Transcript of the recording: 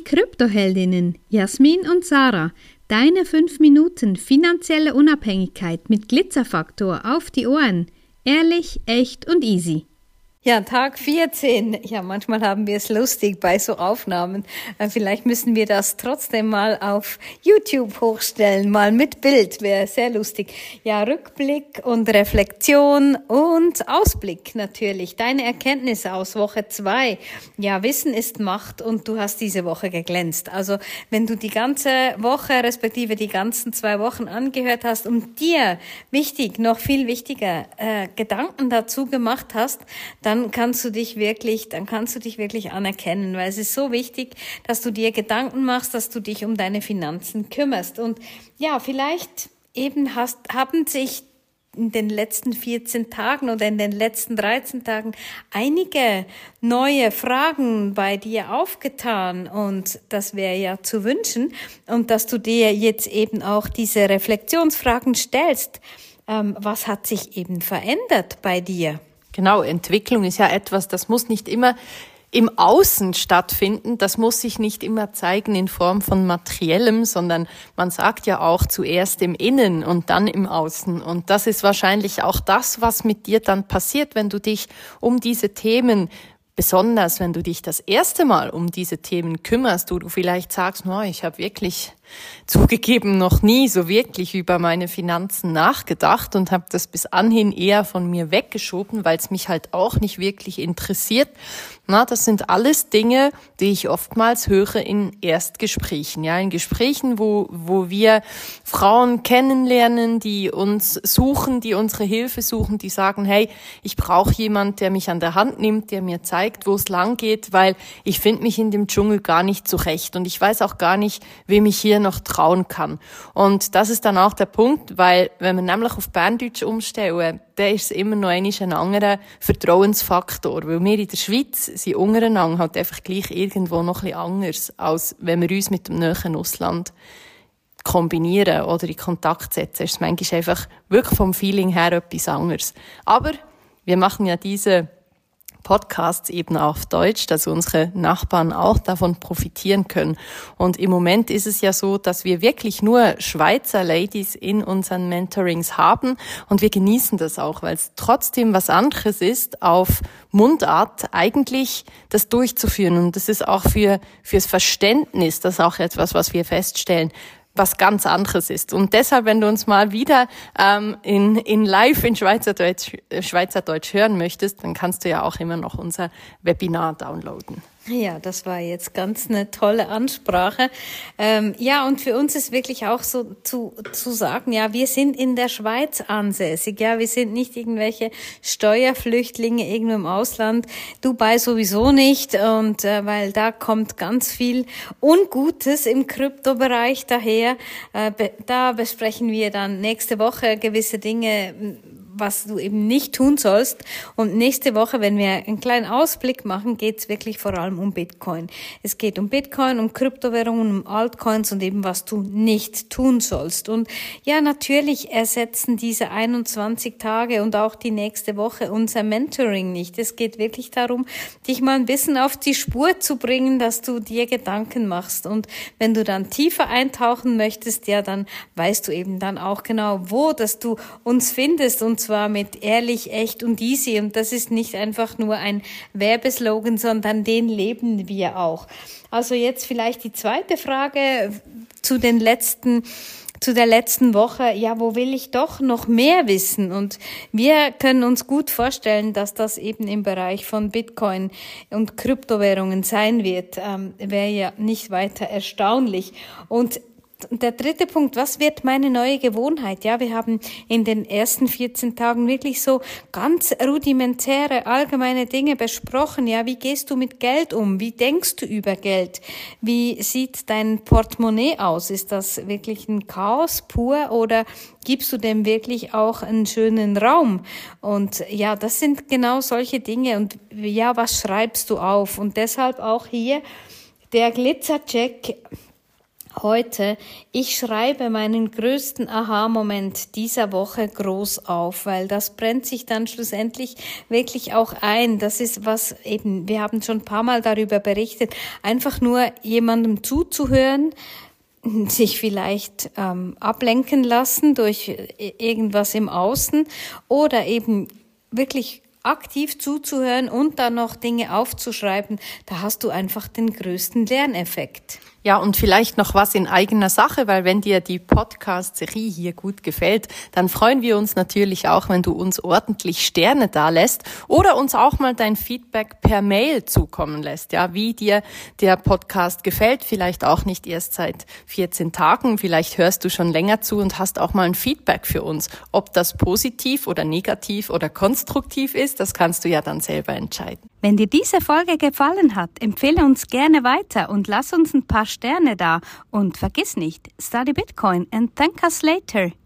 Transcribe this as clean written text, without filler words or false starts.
Kryptoheldinnen Jasmin und Sarah, deine 5 Minuten finanzielle Unabhängigkeit mit Glitzerfaktor auf die Ohren. Ehrlich, echt und easy. Ja, Tag 14. Ja, manchmal haben wir es lustig bei so Aufnahmen. Vielleicht müssen wir das trotzdem mal auf YouTube hochstellen, mal mit Bild, wäre sehr lustig. Ja, Rückblick und Reflexion und Ausblick natürlich. Deine Erkenntnisse aus Woche 2. Ja, Wissen ist Macht und du hast diese Woche geglänzt. Also, wenn du die ganze Woche, respektive die ganzen 2 Wochen angehört hast und dir noch viel wichtiger, Gedanken dazu gemacht hast, dann kannst du dich wirklich anerkennen, weil es ist so wichtig, dass du dir Gedanken machst, dass du dich um deine Finanzen kümmerst. Und ja, vielleicht eben haben sich in den letzten 14 Tagen oder in den letzten 13 Tagen einige neue Fragen bei dir aufgetan und das wäre ja zu wünschen und dass du dir jetzt eben auch diese Reflexionsfragen stellst. Was hat sich eben verändert bei dir? Genau, Entwicklung ist ja etwas, das muss nicht immer im Außen stattfinden, das muss sich nicht immer zeigen in Form von Materiellem, sondern man sagt ja auch zuerst im Innen und dann im Außen. Und das ist wahrscheinlich auch das, was mit dir dann passiert, wenn du dich um diese Themen, besonders wenn du dich das erste Mal um diese Themen kümmerst, wo du vielleicht sagst, ich habe wirklich zugegeben noch nie so wirklich über meine Finanzen nachgedacht und habe das bis anhin eher von mir weggeschoben, weil es mich halt auch nicht wirklich interessiert. Das sind alles Dinge, die ich oftmals höre in Erstgesprächen, in Gesprächen, wo wir Frauen kennenlernen, die uns suchen, die unsere Hilfe suchen, die sagen, hey, ich brauche jemand, der mich an der Hand nimmt, der mir zeigt, wo es lang geht, weil ich finde mich in dem Dschungel gar nicht zurecht und ich weiß auch gar nicht, wem ich hier noch trauen kann. Und das ist dann auch der Punkt, weil wenn wir nämlich auf Berndeutsch umstellen, dann ist es immer noch ein anderer Vertrauensfaktor, weil wir in der Schweiz sind untereinander halt einfach gleich irgendwo noch ein bisschen anders, als wenn wir uns mit dem nahen Ausland kombinieren oder in Kontakt setzen. Es ist manchmal einfach wirklich vom Feeling her etwas anderes. Aber wir machen ja diese Podcasts eben auf Deutsch, dass unsere Nachbarn auch davon profitieren können. Und im Moment ist es ja so, dass wir wirklich nur Schweizer Ladies in unseren Mentorings haben und wir genießen das auch, weil es trotzdem was anderes ist, auf Mundart eigentlich das durchzuführen. Und das ist auch fürs Verständnis, das ist auch etwas, was wir feststellen, was ganz anderes ist. Und deshalb, wenn du uns mal wieder in live in Schweizerdeutsch hören möchtest, dann kannst du ja auch immer noch unser Webinar downloaden. Ja, das war jetzt ganz eine tolle Ansprache. Und für uns ist wirklich auch so zu sagen, wir sind in der Schweiz ansässig, wir sind nicht irgendwelche Steuerflüchtlinge irgendwo im Ausland, Dubai sowieso nicht und weil da kommt ganz viel Ungutes im Kryptobereich daher. Da besprechen wir dann nächste Woche gewisse Dinge, was du eben nicht tun sollst. Und nächste Woche, wenn wir einen kleinen Ausblick machen, geht es wirklich vor allem um Bitcoin. Es geht um Bitcoin, um Kryptowährungen, um Altcoins und eben, was du nicht tun sollst. Und ja, natürlich ersetzen diese 21 Tage und auch die nächste Woche unser Mentoring nicht. Es geht wirklich darum, dich mal ein bisschen auf die Spur zu bringen, dass du dir Gedanken machst. Und wenn du dann tiefer eintauchen möchtest, dann weißt du eben dann auch genau, wo, dass du uns findest, und zwar mit ehrlich, echt und easy. Und das ist nicht einfach nur ein Werbeslogan, sondern den leben wir auch. Also jetzt vielleicht die zweite Frage zu der letzten Woche. Wo will ich doch noch mehr wissen? Und wir können uns gut vorstellen, dass das eben im Bereich von Bitcoin und Kryptowährungen sein wird. Wäre ja nicht weiter erstaunlich. Und der dritte Punkt, was wird meine neue Gewohnheit? Wir haben in den ersten 14 Tagen wirklich so ganz rudimentäre, allgemeine Dinge besprochen. Wie gehst du mit Geld um? Wie denkst du über Geld? Wie sieht dein Portemonnaie aus? Ist das wirklich ein Chaos pur oder gibst du dem wirklich auch einen schönen Raum? Und das sind genau solche Dinge. Und was schreibst du auf? Und deshalb auch hier der Glitzercheck heute, ich schreibe meinen größten Aha-Moment dieser Woche groß auf, weil das brennt sich dann schlussendlich wirklich auch ein. Das ist was eben, wir haben schon ein paar Mal darüber berichtet, einfach nur jemandem zuzuhören, sich vielleicht ablenken lassen durch irgendwas im Außen oder eben wirklich aktiv zuzuhören und dann noch Dinge aufzuschreiben, da hast du einfach den größten Lerneffekt. Ja, und vielleicht noch was in eigener Sache, weil wenn dir die Podcast-Serie hier gut gefällt, dann freuen wir uns natürlich auch, wenn du uns ordentlich Sterne dalässt oder uns auch mal dein Feedback per Mail zukommen lässt, ja, wie dir der Podcast gefällt, vielleicht auch nicht erst seit 14 Tagen, vielleicht hörst du schon länger zu und hast auch mal ein Feedback für uns. Ob das positiv oder negativ oder konstruktiv ist, das kannst du ja dann selber entscheiden. Wenn dir diese Folge gefallen hat, empfehle uns gerne weiter und lass uns ein paar Sterne da. Und vergiss nicht, study Bitcoin and thank us later.